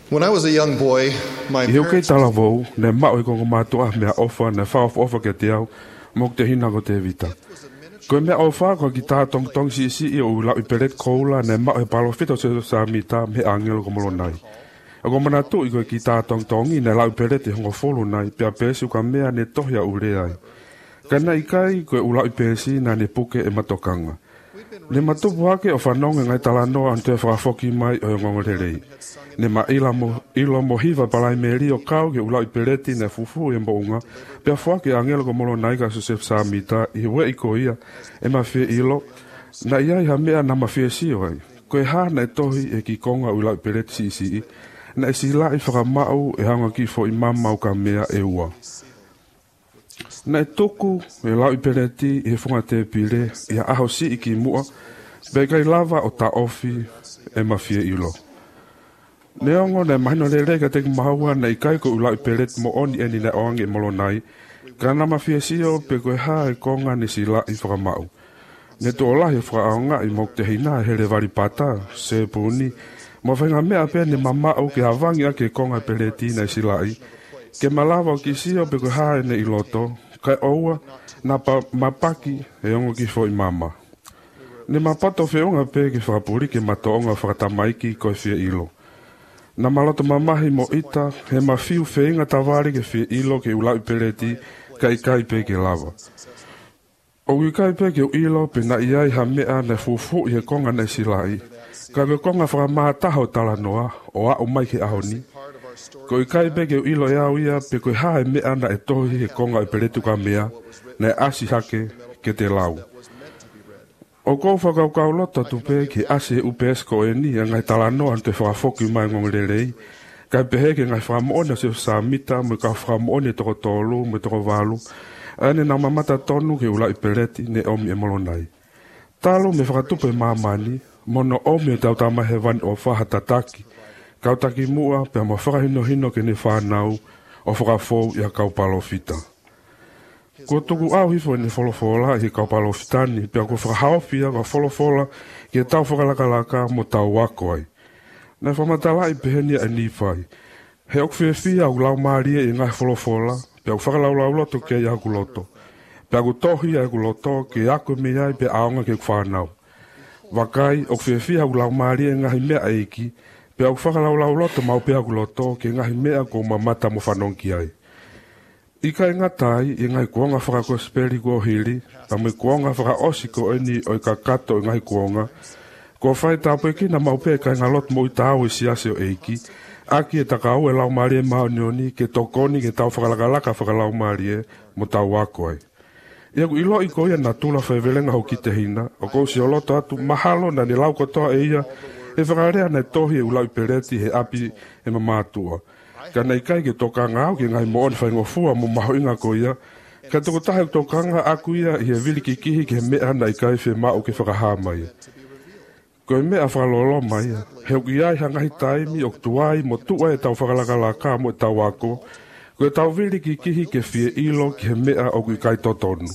When I was a young boy, my I hau kei parents tala vau, ne mao I kongo mātua mea ofa, ne whaofa ke te au, mok te hina ko te vita. Koe mea ofa ko ki tā tong tong si I o lau I pelet koula, ne mao palo fito se sa mita me angelo ko molo nai. Ako mana tu I koe ki tā tong tongi, ne lau pelet I hongo folo nai, pia pesi ka mea ne tohia ure ai. Kana I kai koe lau I pesi na ne puke e matokanga. Ne matupu hake o whanonga ngai talanoa ante whakafoki mai o ngongorerei. Ne ma ilo mo hiva palai meri o kau ke ulau I pereti ne fufu e mbounga, pia whake angelo ko molo naiga Joseph Samita I we I ko ia e ma fie ilo, na iai ha mea na ma fie sio ai. Koe ha na e tohi e ki konga ulau I pereti si na e sila I whakamau e hanga ki fo I mamau ka mea e ua. Na e toku e lau I pereti e whunga te pile I a aho si I ki mua, begai lava o ta ofi e ma fie ilo. Neongo ne mahino le reka te mahaua na I kai ko ulau I pereti mo oni eni na oange molo nai, ka na ma fie sio pe koe ha e konga ni sila I whakamau. Ne to olahi whakaonga I mok te hina hele vari pata, se puni, mo whenga mea pe ni mamau ke havangi a ke konga pereti na sila I, ke malawa o ki sio pe koe ha e ne iloto, kai oua na mapaki e ongo ki fo I mama. Ne mapato whiunga pe ki whakapuri ke matoonga whakatamaiki koe fie ilo. Na maloto mamahi mo ita he mawhiu whiunga tawari ke fie ilo ke ulau I pereti kai pe ke lava. O I kai pe ke ilo pe na iai ha mea ne fufu I he konga ne silai. Ka ke konga whakamataho tala noa o a o mai ke ahoni. Ko I kai pe ke ilo e au ia pe koe hae mea na e tohi he konga I peretu ka mea na e asi hake ke te lau. O kou whakaukau lota tupe ki ase UPS ko e ni a ngai talanoa te whakafoki mai ngonglerei, kai pehe ke ngai whakamoone se Samita mo ka whakamoone toko tolu mo toko walu, ane na mamata tonu ke ula I pereti ne omi e molonai. Talo me whakatupe mamani, mono omi e tautama he vani o whahatataki, kautaki mua pe mo whakahino hino ke ne whanau o whakafou I a kaupalo fita. Ko tuku au hifo ni folofola I kaupalo fitani, pia ko whakahaofia ka folofola ki e tau whakalakalaka mo tau wako ai. Na whamatala I pehenia e nifai. He okwhewhia au lau maarie I ngai folofola, pia ku whakalaulau loto ke I aku loto. Pia ku tohi aku loto ke aku mea I pe aonga ke whanau. Wakai okwhewhia au lau maarie ngahi mea eiki, pia ku whakalaulau loto mau pe aku loto ke ngahi mea ko mamata mo whanonki ai. Ika ngatai I ngai kuonga whakakosperi ko hiri, pa mai kuonga whakaosiko eni o I kakato I ngai kuonga. Ko whai tāpoi ki na maupe kai ngalot mo I tāo I siase o eiki, aki e takau e lau marie maonioni ke tokoni ke tau whakalakalaka whakalau marie mo tau wako ai. Iaku ilo I koia na tula whaivelenga ho ki te hina, o kou si oloto atu mahalo na ni lau kotoa e ia, e whakarea na tohi e ulau I pereti he api e mamātua. Ka nei kai ke tokanga au ke ngai moon whaingofua mo maho inga ko ia. Ka toko tahe tokanga aku ia I he vili ki kihi ke mea nei kai whi mao ke whakaha mai. Ko e mea whakalolo mai. Heu ki ai hangahi taimi o tuai mo tua e tau whakalakalaka mo e tau ako. Ko e tau vili ki kihi ke whi ilo ki he mea o ki kai totonu.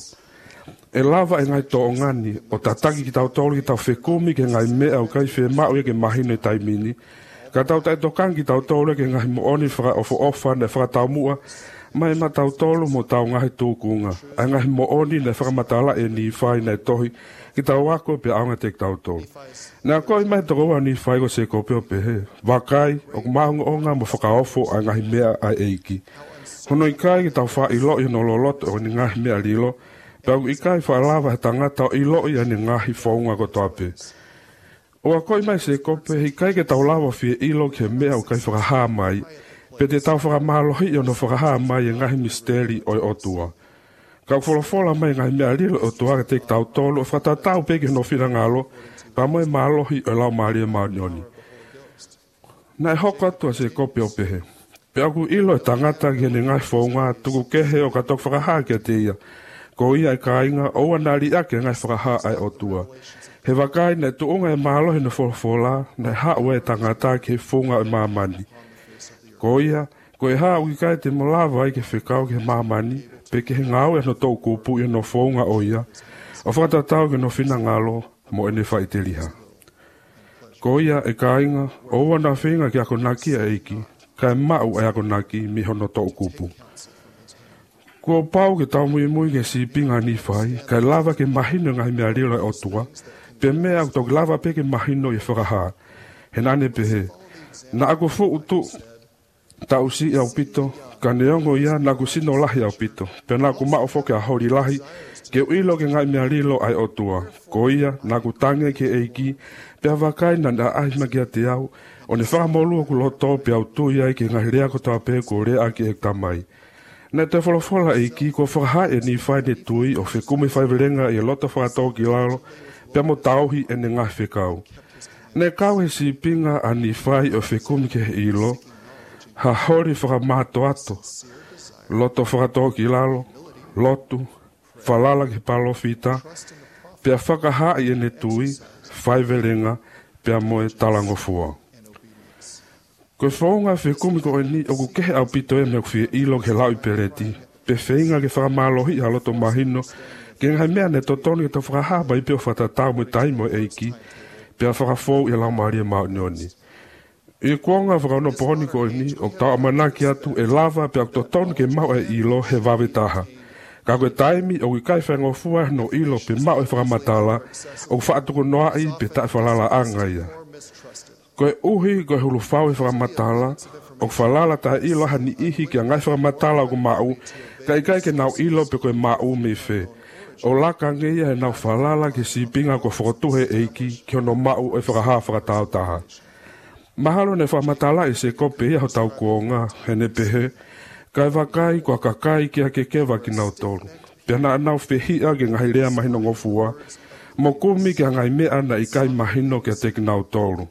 E lava e ngai to ngani o tataki ki tau tolu ki tau whekumi ke ngai mea o kai whi mao ia ke mahino I taimini. Ka tau tai tokangi tau tolu ke ngahi mo oni whaka ofo ofa ne whaka tau mua, mai ma tau tolu mo tau ngahi tūkunga. A ngahi mo oni ne whaka matala e ni whai nei tohi, ki tau wako pe aunga te tau tolu. Nā koi mai tokoa ni whai ko se kopeo pe he, wakai o kumahunga onga mo whaka ofo a ngahi mea a eiki. Hono I kai ki tau wha ilo I no loloto o ni ngahi mea lilo, pe au I kai wha lava he tangata o ilo I ani ngahi whaunga ko toape. O a koi mai se kope, hei kai ke tau lawa fie ilo ke mea o kai whakaha mai, pe te tau whakamalohi o no whakaha mai e ngahi misteri o otua. Kau wholofola mai ngahi mea lilo o tua ke te tau tolu, o whakatatau peke no whira ngalo, pa moe malohi o lau maari e maunioni. Na e hoko atua se kope o pehe. Pe aku ilo e tangata ki hene ngahi whaunga, tuku kehe o katok whakaha ke te ia, ko ia e kainga, o anari ake ngahi whakaha ai otua. He wakai ne tuunga e mahalo he na wholofola, ne haue e tangata ke whunga e mamani. Ko ia, ko e haa uikai te molawa ai ke whekau ke mamani, pe ke he ngau e no tau kupu e no whunga o ia, o whatatau ke no whina ngalo mo ene whaiteliha. Ko ia e kainga, o wana whenga ki ako naki a eiki, ka e mau e ako naki mi hono tō kupu. Ko pau ke tau mui mui ke si pinga ni whai, ka lava ke mahino ngai mea rira e otua, pe mea au tō lava pe ke mahino i whakaha. He nane pehe, na ako fu utu tau si au pito, ka neongo ia na ku sino lahi au pito, pe na ku mao foke a hori lahi, ke uilo ke ngai mea rilo ai otua, ko ia na ku tange ke eiki, pe avakai na na ahima kia te au, o ne whakamolua ku loto pe au tui ai ke ngai rea ko tau pe ko rea ki e tamai. Na te whalafola eiki ko whakaha e ni whai ne tui o whekume whaiverenga i loto whakatau ki lalo, pe mo tauhi e ne ngai whekau. Ne kau he si pinga a ni whai o whekume ke ilo, ha hori whakamato ato, loto whakatau ki lalo, lotu, whalala ki palo fita, pe a whakaha i e ne tui, whaiverenga, pe a moe talango fua. Ko whaunga whekumi ko e ni o ku kehe au pito e mea kuwhia ilo ke lau i pereti. Pe whainga ke whakamalohi a loto mahino, ke ngai mea ne totoni e to whakahaba i peo whatatau mo taimo eiki, pe a whakafou i lau maria mao nioni. I kuonga whakauno pohoni ko e ni, o tau amanaki atu e lava pe a totoni ke mao e ilo he wawe taha. Ka koe taimi o kai whaingo fua no ilo pe mao e whakamatala, o whaatuko noa i pe tae whalala angaia. Koe uhi koe hulu whau i whakamatala, o whalala tae ilo hani ihi ki a ngai whakamatala o ku mau, ka ikai ke nau ilo pe koe mau me whe. O laka ngeia e nau whalala ke si pinga ko whakotuhe eiki ki ono mau e whakaha whakatau taha. Mahalo ne whakamatala i se kope ia ho tau kuonga, he ne pehe, kai wakai kua kakai ki a ke kewa ki nau tolu. Pea na nau whehia ke ngai rea mahino ngofua, mo kumi ki a ngai mea na ikai mahino ki a te ki nau tolu.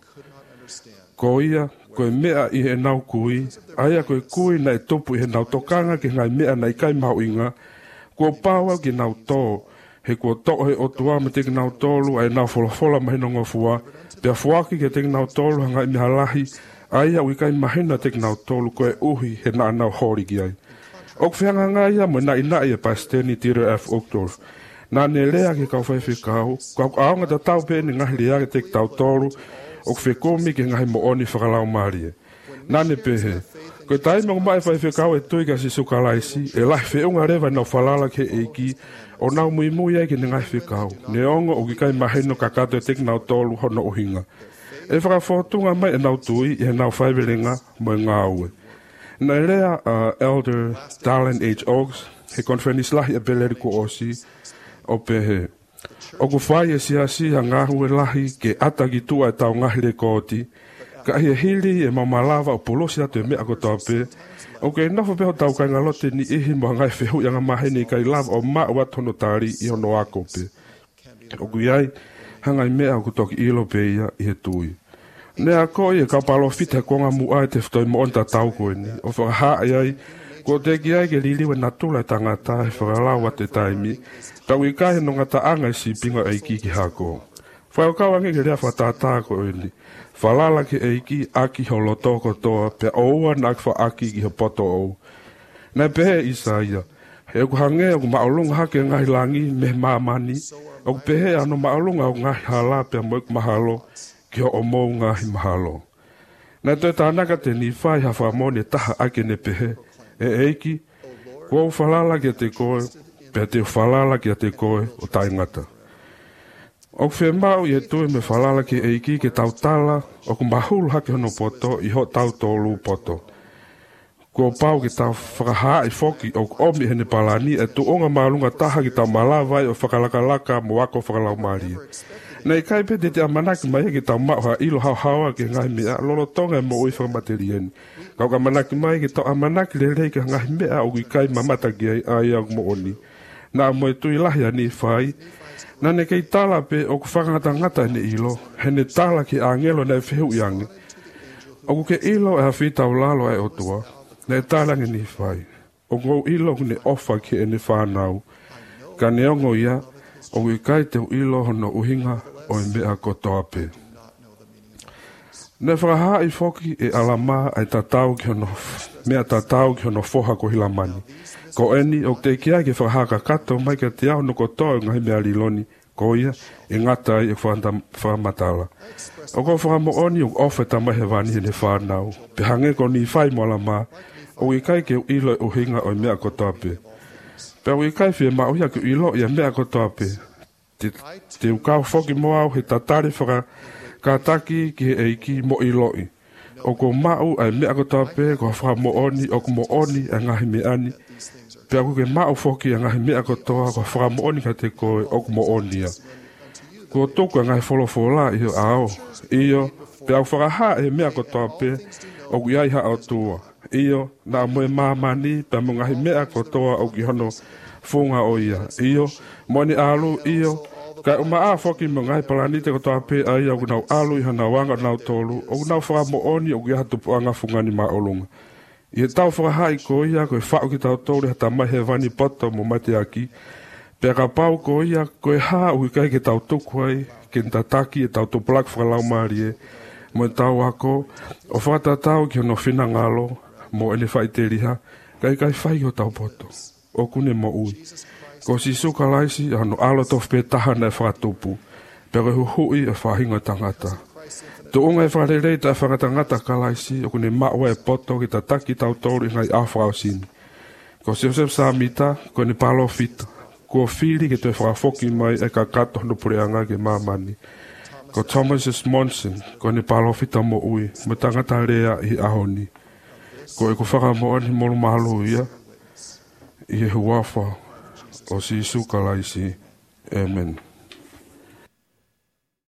Ko ia, koe mea i he nau kui, aia koe kui na e topu i he nau tokanga ki ngai mea na ikai mau inga, kua paua ki nau tō, he kua tō he otua me te ki nau tolu, ai nau wholafola mahino ngofua, pea fuaki ki te ki nau tolu hangai miha lahi, aia ui kai mahina te ki nau tolu koe uhi he na nau hori ki ai. Ok whianga ngaia mo na ina i e pasteni tira F. Oakdorf, na ne lea ki kau whaiwhi kau, kau aonga ta tau pe ni ngahi lea ki te ki tau tolu, o whekomi ke ngai mo oni whakalau marie. Nane pehe, koe tai mo mai whaiwhi kau e tui ka si sukalaisi, e lai whiunga rewa nau whalala ke eiki, o nau mui mui ai ke ni ngai whikau, ne ongo o ki kai maheno kakato e teki nau tolu hono uhinga. E whakafotunga mai e nau tui, e nau whaiverenga mo e ngā ue. Na rea Elder Darlin H. Oaks, he konfenis lahi e beleri ko osi, o pehe. O ku whai e siasi a ngahu e lahi ke ata ki tua e tau ngahi le kōti, ka hi e hili e maumalawa o polosi atu e mea ko taupe, o ke nofo peho tau kai ngalote ni ihi mo ngai whehu i anga mahene kai lava o maa watono tari i hono ako pe. O ku iai, hangai mea o ku toki ilo pe ia i he tui. Nea ko i e kapalo fita konga mua e te whtoi mo onta tau koe ni, o whakaha ai, ko te ki ai ke liliwe natula e tangata e whakalau te taimi, tau i kai no ngata anga i si pinga eiki ki hako. Whakau ange ke rea whatata ko e ni, whalala ke eiki aki ho loto kotoa, pe oua nak wha aki ki ho poto ou. Nei pehe Isaia, he oku hange oku maolunga hake ngahi langi me maamani, oku pehe ano maolunga o ngahi hala pe moeku mahalo, ki ho omou ngahi mahalo. Nei toi tānaka te ni whai hawha mone taha ake ne pehe, e eiki, kua whalala ki a te koe, pe te whalala ki a te koe o taingata. O whe mau i e tue me whalala ki eiki ke tau tala, o ku mahulu hake hono poto i ho tau tolu poto. Kua pau ki tau whakaha i foki o ku omi hene palani e tu onga maalunga taha ki tau malawai o whakalakalaka mo wako whakalau maria. Nei kai pe te amanaki mai ki tau mauha ilo hau hawa ki ngai mea lolo tonga e mo ui whakamateri Kau ka manaki mai ki tau amanaki le rei ki ngai mea o ki kai mamata ki ai au mo oni. Na mo e tui lahi ani whai, na ne kei tala pe o ku whakangata ngata ne ilo, hene tala ki angelo nei whihu iangi. O ku ke ilo e hawhita o lalo e otua, ne tala ni whai. O ku ilo ku ne ofa ki e ne whanau, ka ne ongo ia, o ku kai te ilo hono uhinga o e mea kotoa pe. Ne whakaha i foki e alama ai tatau ki hono, mea tatau ki hono foha ko hilamani. Ko eni o te kia ke whakahaka kato mai ka te au no kotoa ngai mea liloni, koia e ngata ai e whamatala. O ko whakamooni o ofe tama he wani ne whanau. Pe hange ko ni whai mola ma, o i kai ke ilo o hinga o mea ko tape. Pe o i kai fie ma o ia ke ilo i a mea ko tape. Te ukau whoki mo au he tatari whaka kataki ki he eiki mo iloi. O ko mau ai mea ko tape ko whakamooni o ko mooni a ngahi meani. Pe aku ke mau whoki a ngahi mea ko toa ko whakamooni ka te koe o ko moonia. Ko toku a ngahi wholofola i ho ao. Iyo, pe au whakaha e mea ko toa pe o ku iai ha au tua. Iyo, na moe mamani pe mo ngahi mea ko toa o ki hono funga o ia. Iyo, moni alu, iyo, ka uma a whoki mo ngahi palanite ko toa pe ai au nau alu i hana wanga nau tolu. O nau whakamooni o ki hatu puanga fungani ma olunga. I tau whakahai ko ia koe whao ki tau tōre hata mai he vani poto mo mate aki. Pea ka pau ko ia koe haa ui kai ke tau tuku ai, ke ntataki e tau tupulak whakalau maari e. Mo e tau ako, o whakatatau ki hono whina ngalo, mo ene whai te riha, kai whai o tau poto. O kune mo ui. Ko si suka laisi, ano alo tof pe tahana e whakatupu. Pea koe huhui e whahingo tangata. To unga e whakarerei ta whakatangata kalaisi o kune maua e poto ki ta taki tau tori ngai awhao sini. Ko sef sa mita, ko ni palo fita. Ko whiri ke te whakafoki mai e ka kato no pureanga ke mamani. Ko Thomas S. Monson, ko ni palo fita mo ui, mo tangata rea i ahoni. Ko e ko whakamoani molu malu ia, i he huafa o si isu kalaisi. Amen.